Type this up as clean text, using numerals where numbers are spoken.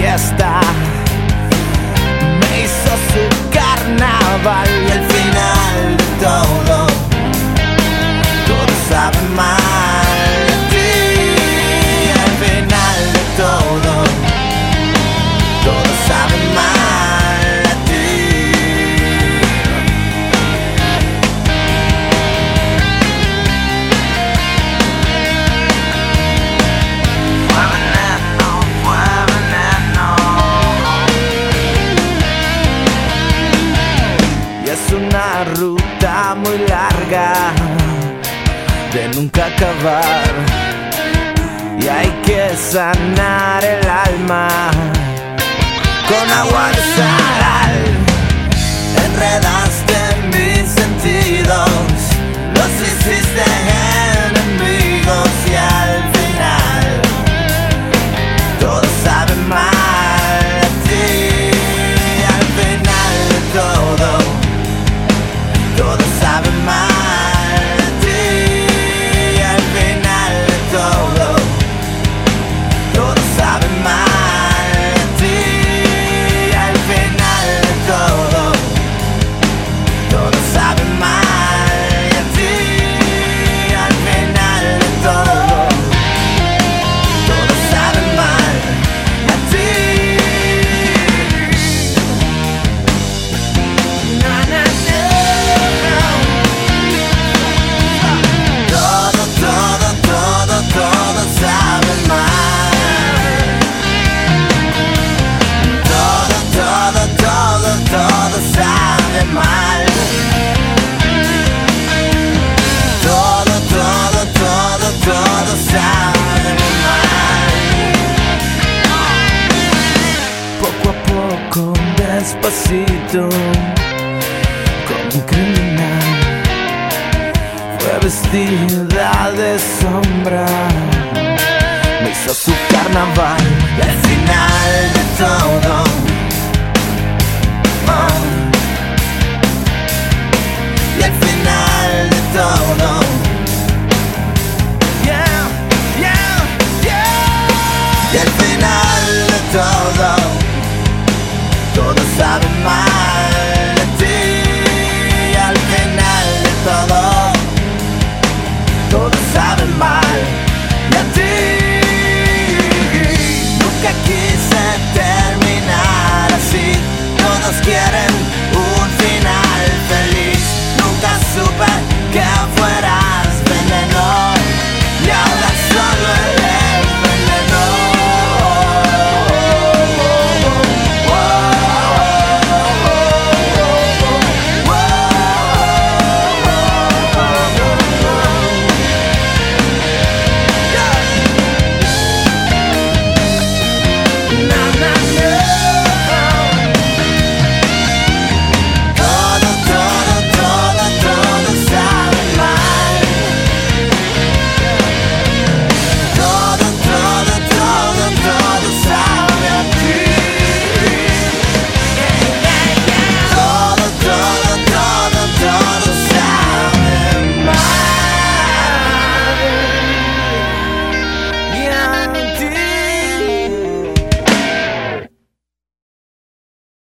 fiesta, me hizo su carnaval. Y al final de todo, todo sabe mal de ti. Al final de todo, todo sabe mal de ti. Fue veneno, fue veneno. Y es una ruta muy larga de nunca acabar, y hay que sanar el alma con agua de sal. Enredaste mis sentidos, los hiciste enemigos, y al final todo sabe mal de ti. Al final de todo, todo sabe mal. Despacito, como un criminal, fue vestida de sombra, me hizo su carnaval. Y al final